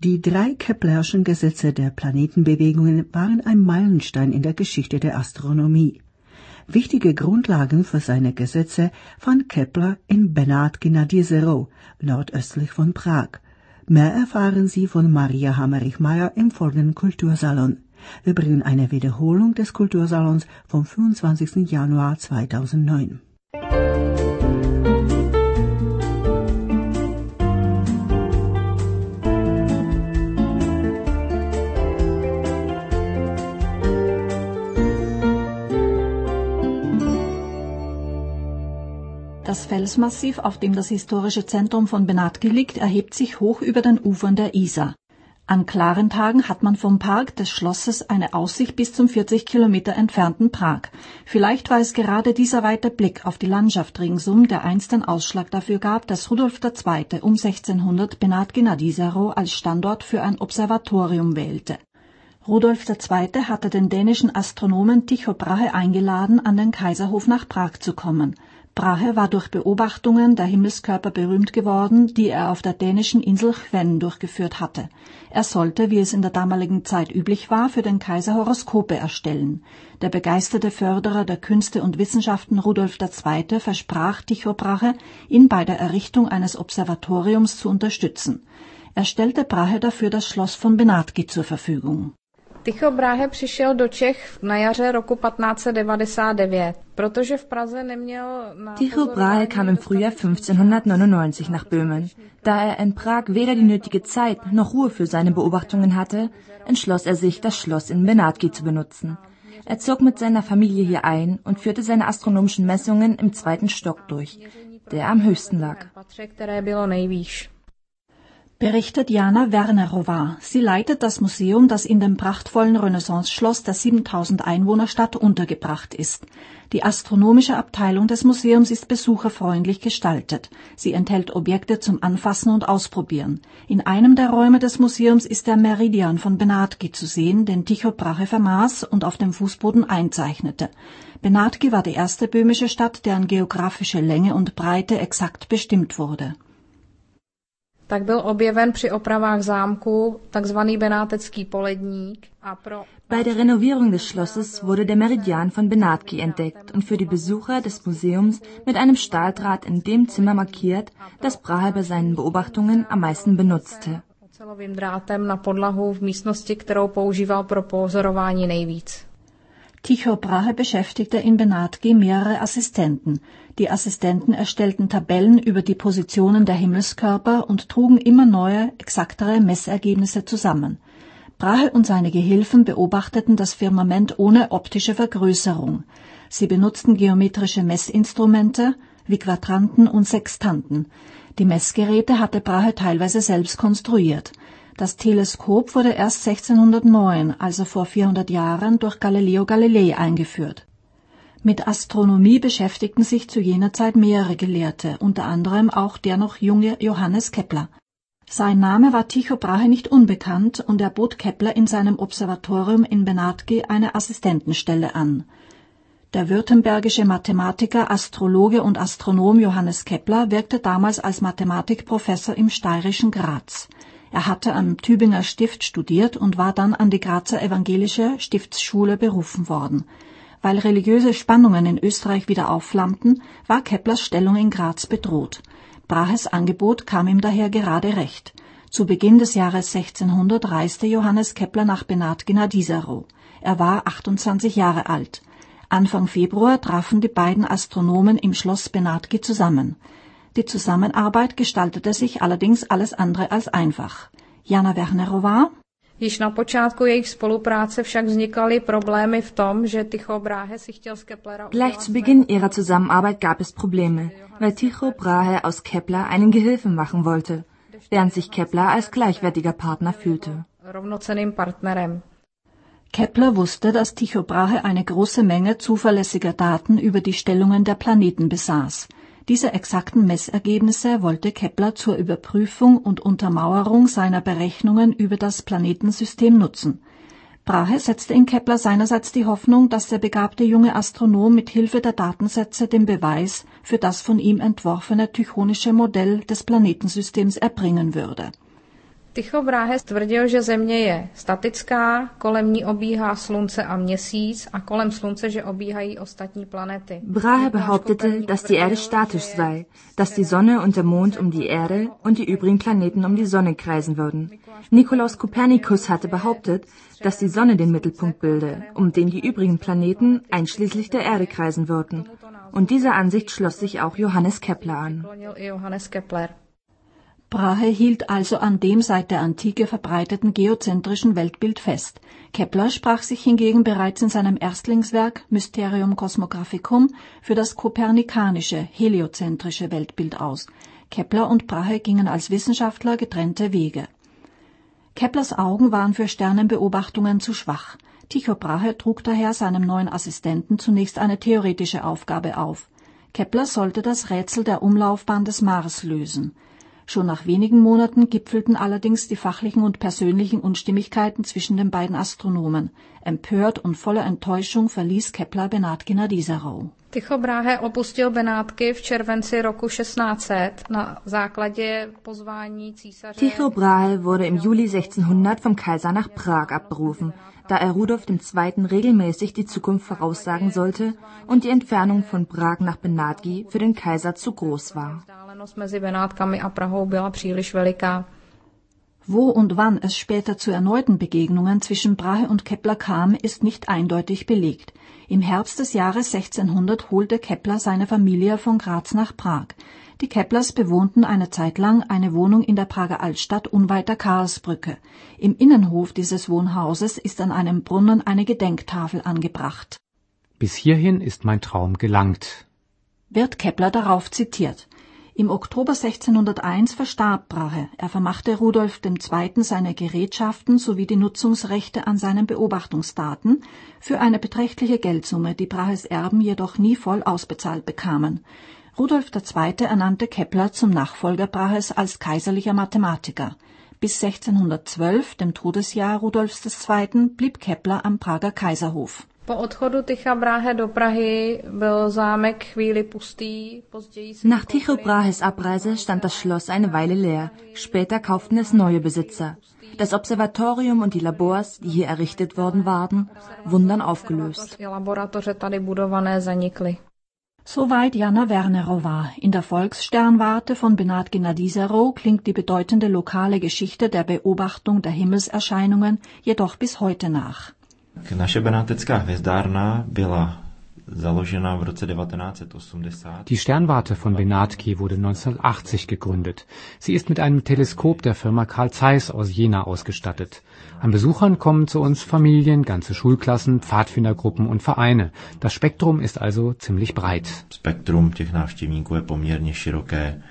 Die 3 Keplerschen Gesetze der Planetenbewegungen waren ein Meilenstein in der Geschichte der Astronomie. Wichtige Grundlagen für seine Gesetze fand Kepler in Benátky nad Jizerou, nordöstlich von Prag. Mehr erfahren Sie von Maria Hammerich-Meyer im folgenden Kultursalon. Wir bringen eine Wiederholung des Kultursalons vom 25. Januar 2009. Das Felsmassiv, auf dem das historische Zentrum von Benátky liegt, erhebt sich hoch über den Ufern der Isar. An klaren Tagen hat man vom Park des Schlosses eine Aussicht bis zum 40 Kilometer entfernten Prag. Vielleicht war es gerade dieser weite Blick auf die Landschaft ringsum, der einst den Ausschlag dafür gab, dass Rudolf II. Um 1600 Benátky nad Jizerou als Standort für ein Observatorium wählte. Rudolf II. Hatte den dänischen Astronomen Tycho Brahe eingeladen, an den Kaiserhof nach Prag zu kommen. Brahe war durch Beobachtungen der Himmelskörper berühmt geworden, die er auf der dänischen Insel Hven durchgeführt hatte. Er sollte, wie es in der damaligen Zeit üblich war, für den Kaiser Horoskope erstellen. Der begeisterte Förderer der Künste und Wissenschaften Rudolf II. Versprach Tycho Brahe, ihn bei der Errichtung eines Observatoriums zu unterstützen. Er stellte Brahe dafür das Schloss von Benátky zur Verfügung. Tycho Brahe přišel do Čech na jaře roku 1599, protože v Praze neměl na Tycho Brahe kam im Frühjahr 1599 nach Böhmen. Da er in Prag weder die nötige Zeit noch Ruhe für seine Beobachtungen hatte, entschloss er sich, das Schloss in Benátky zu benutzen. Er zog mit seiner Familie hier ein und führte seine astronomischen Messungen im 2. Stock durch, der am höchsten lag. Berichtet Jana Wernerová. Sie leitet das Museum, das in dem prachtvollen Renaissance-Schloss der 7000 Einwohnerstadt untergebracht ist. Die astronomische Abteilung des Museums ist besucherfreundlich gestaltet. Sie enthält Objekte zum Anfassen und Ausprobieren. In einem der Räume des Museums ist der Meridian von Benátky zu sehen, den Tycho Brahe vermaß und auf dem Fußboden einzeichnete. Benátky war die erste böhmische Stadt, deren geografische Länge und Breite exakt bestimmt wurde. Tak byl objeven při opravách zámku takzvaný benátecký poledník. Bei der Renovierung des Schlosses wurde der Meridian von Benátky entdeckt und für die Besucher des Museums mit einem Stahldraht in dem Zimmer markiert, das Brahe bei seinen Beobachtungen am meisten benutzte. Ocelovým drátem na podlahu v místnosti, kterou používal pro pozorování nejvíc. Tycho Brahe beschäftigte in Benátky mehrere Assistenten. Die Assistenten erstellten Tabellen über die Positionen der Himmelskörper und trugen immer neue, exaktere Messergebnisse zusammen. Brahe und seine Gehilfen beobachteten das Firmament ohne optische Vergrößerung. Sie benutzten geometrische Messinstrumente wie Quadranten und Sextanten. Die Messgeräte hatte Brahe teilweise selbst konstruiert. Das Teleskop wurde erst 1609, also vor 400 Jahren, durch Galileo Galilei eingeführt. Mit Astronomie beschäftigten sich zu jener Zeit mehrere Gelehrte, unter anderem auch der noch junge Johannes Kepler. Sein Name war Tycho Brahe nicht unbekannt und er bot Kepler in seinem Observatorium in Benátky eine Assistentenstelle an. Der württembergische Mathematiker, Astrologe und Astronom Johannes Kepler wirkte damals als Mathematikprofessor im steirischen Graz. Er hatte am Tübinger Stift studiert und war dann an die Grazer Evangelische Stiftsschule berufen worden. Weil religiöse Spannungen in Österreich wieder aufflammten, war Keplers Stellung in Graz bedroht. Brahes Angebot kam ihm daher gerade recht. Zu Beginn des Jahres 1600 reiste Johannes Kepler nach Benátky nad Jizerou. Er war 28 Jahre alt. Anfang Februar trafen die beiden Astronomen im Schloss Benátky zusammen. Die Zusammenarbeit gestaltete sich allerdings alles andere als einfach. Jana Wernerová. Již na počátku jejich spolupráce však vznikaly problémy v tom, že Tycho Brahe si chtěl z Keplera... Gleich zu Beginn ihrer Zusammenarbeit gab es Probleme, weil Tycho Brahe aus Kepler einen Gehilfen machen wollte, während sich Kepler als gleichwertiger Partner fühlte. Rovnocenným partnerem. Kepler wusste, dass Tycho Brahe eine große Menge zuverlässiger Daten über die Stellungen der Planeten besaß. Diese exakten Messergebnisse wollte Kepler zur Überprüfung und Untermauerung seiner Berechnungen über das Planetensystem nutzen. Brahe setzte in Kepler seinerseits die Hoffnung, dass der begabte junge Astronom mit Hilfe der Datensätze den Beweis für das von ihm entworfene tychonische Modell des Planetensystems erbringen würde. Tycho Brahe tvrdil, že Země je statická, kolem ní obíhá Slunce a Měsíc a kolem Slunce, že obíhají ostatní planety. Brahe behauptete, dass die Erde statisch sei, dass die Sonne und der Mond um die Erde und die übrigen Planeten um die Sonne kreisen würden. Nikolaus Kopernikus hatte behauptet, dass die Sonne den Mittelpunkt bilde, um den die übrigen Planeten einschließlich der Erde kreisen würden. Und dieser Ansicht schloss sich auch Johannes Kepler an. Brahe hielt also an dem seit der Antike verbreiteten geozentrischen Weltbild fest. Kepler sprach sich hingegen bereits in seinem Erstlingswerk Mysterium Cosmographicum für das kopernikanische, heliozentrische Weltbild aus. Kepler und Brahe gingen als Wissenschaftler getrennte Wege. Keplers Augen waren für Sternenbeobachtungen zu schwach. Tycho Brahe trug daher seinem neuen Assistenten zunächst eine theoretische Aufgabe auf. Kepler sollte das Rätsel der Umlaufbahn des Mars lösen. Schon nach wenigen Monaten gipfelten allerdings die fachlichen und persönlichen Unstimmigkeiten zwischen den beiden Astronomen. Empört und voller Enttäuschung verließ Kepler Benátky nad Jizerou. Tycho Brahe opustil Benátky v červenci roku 1600 na základě pozvání císaře. Tycho Brahe wurde im Juli 1600 vom Kaiser nach Prag abberufen, da er Rudolf II. Regelmäßig die Zukunft voraussagen sollte und die Entfernung von Prag nach Benátky für den Kaiser zu groß war. Mezi Benátkami a Prahou byla příliš veliká. Wo und wann es später zu erneuten Begegnungen zwischen Brahe und Kepler kam, ist nicht eindeutig belegt. Im Herbst des Jahres 1600 holte Kepler seine Familie von Graz nach Prag. Die Keplers bewohnten eine Zeit lang eine Wohnung in der Prager Altstadt unweit der Karlsbrücke. Im Innenhof dieses Wohnhauses ist an einem Brunnen eine Gedenktafel angebracht. Bis hierhin ist mein Traum gelangt, Wird Kepler darauf zitiert. Im Oktober 1601 verstarb Brahe. Er vermachte Rudolf II. Seine Gerätschaften sowie die Nutzungsrechte an seinen Beobachtungsdaten für eine beträchtliche Geldsumme, die Brahes Erben jedoch nie voll ausbezahlt bekamen. Rudolf II. Ernannte Kepler zum Nachfolger Brahes als kaiserlicher Mathematiker. Bis 1612, dem Todesjahr Rudolfs II., blieb Kepler am Prager Kaiserhof. Po odchodu Tycha Brahe do Prahy byl zámek chvíli pustý. Nach Tycho Brahes Abreise stand das Schloss eine Weile leer. Später kauften es neue Besitzer. Das Observatorium und die Labors, die hier errichtet worden waren, wurden dann aufgelöst. Laboratoře tady budované zanikly. Soweit Jana Wernerova. In der Volkssternwarte von Benátky nad Jizerou klingt die bedeutende lokale Geschichte der Beobachtung der Himmelserscheinungen jedoch bis heute nach. Naše benátická hvězdárna byla založena v roce 1980. Die Sternwarte von Benátky wurde 1980 gegründet. Sie ist mit einem Teleskop der Firma Carl Zeiss aus Jena ausgestattet. An Besuchern kommen zu uns Familien, ganze Schulklassen, Pfadfindergruppen und Vereine. Das Spektrum ist also ziemlich breit. Spektrum těch návštěvníků je poměrně široké.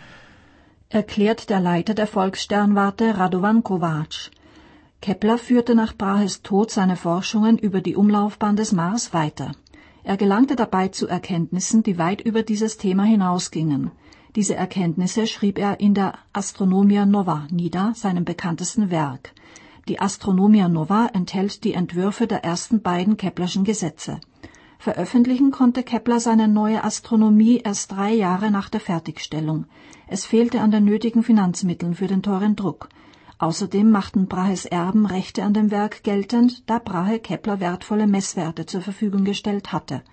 Erklärt der Leiter der Volkssternwarte Radovan Kovács. Kepler führte nach Brahes Tod seine Forschungen über die Umlaufbahn des Mars weiter. Er gelangte dabei zu Erkenntnissen, die weit über dieses Thema hinausgingen. Diese Erkenntnisse schrieb er in der Astronomia Nova nieder, seinem bekanntesten Werk. Die Astronomia Nova enthält die Entwürfe der ersten beiden Keplerschen Gesetze. Veröffentlichen konnte Kepler seine neue Astronomie erst 3 Jahre nach der Fertigstellung. Es fehlte an den nötigen Finanzmitteln für den teuren Druck. Außerdem machten Brahes Erben Rechte an dem Werk geltend, da Brahe Kepler wertvolle Messwerte zur Verfügung gestellt hatte.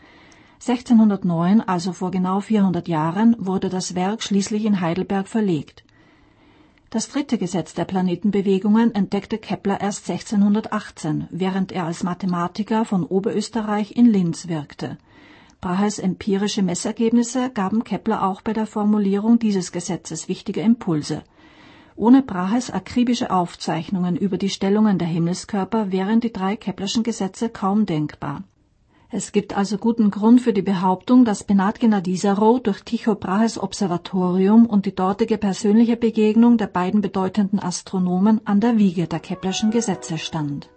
1609, also vor genau 400 Jahren, wurde das Werk schließlich in Heidelberg verlegt. Das 3. Gesetz der Planetenbewegungen entdeckte Kepler erst 1618, während er als Mathematiker von Oberösterreich in Linz wirkte. Brahes empirische Messergebnisse gaben Kepler auch bei der Formulierung dieses Gesetzes wichtige Impulse. Ohne Brahes akribische Aufzeichnungen über die Stellungen der Himmelskörper wären die 3 Keplerschen Gesetze kaum denkbar. Es gibt also guten Grund für die Behauptung, dass Benátky nad Jizerou durch Tycho Brahes Observatorium und die dortige persönliche Begegnung der beiden bedeutenden Astronomen an der Wiege der Keplerschen Gesetze stand.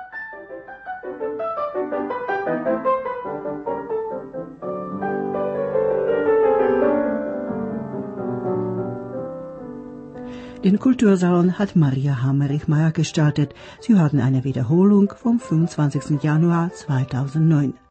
Den Kultursalon hat Maria Hammerich-Meyer gestartet. Sie hörten eine Wiederholung vom 25. Januar 2009.